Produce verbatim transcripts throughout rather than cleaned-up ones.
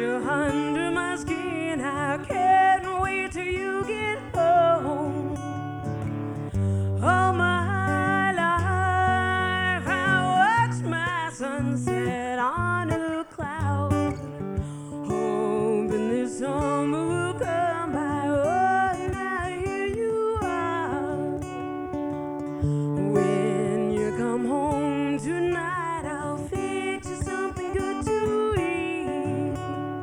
you under my skin. I can't wait till you get home. All my life I watch my sunset on a cloud, hoping this summer will come by. Oh, now here you are. When you come home tonight, I'll fix you something good to eat.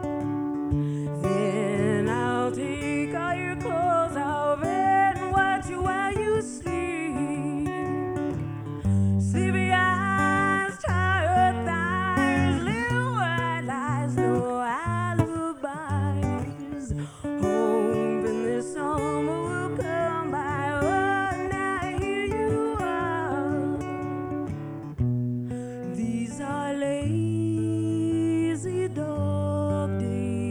Then I'll take all your clothes off and watch you while you sleep. Sleepy eyes, tired thighs, little white lies, no alibis. Hoping this summer will come by. Oh, now here you are. These are lazy dog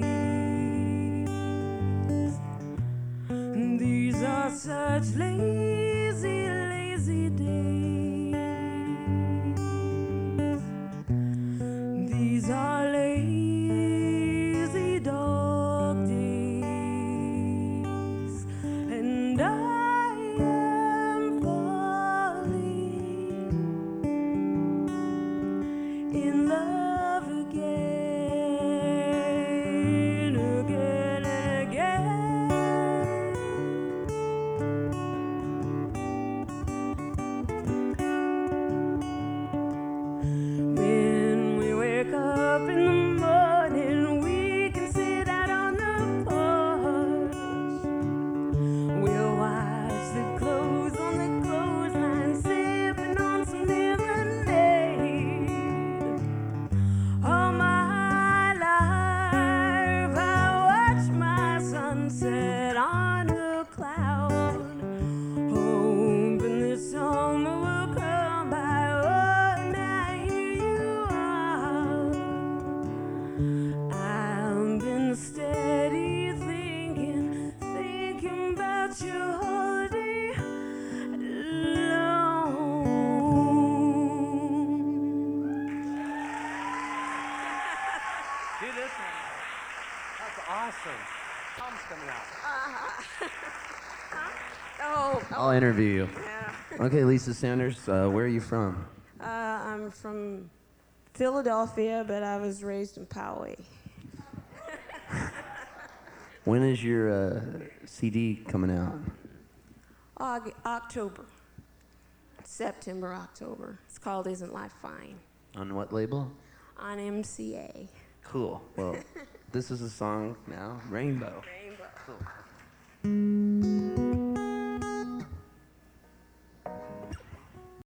days. These are such lazy, lazy days. These are lazy dog days, and I am falling in love again, again and again. When we wake up in the morning, we can sit out on the porch. We'll watch the clothes on the clothesline, sipping on some lemonade. All my life I watch my sunset on a cloud, hoping this summer will come by. Oh, now here you are. I've been steady thinking, thinking about you all day long. Do this one. That's awesome. Tom's coming out. Oh, I'll interview you. yeah. Okay, Lisa Sanders, uh, where are you from? Uh, I'm from Philadelphia, but I was raised in Poway. When is your uh, C D coming out? Aug- October. September, October. It's called Isn't Life Fine? On what label? On M C A. Cool. Well, this is a song now, Rainbow. Rainbow. Cool.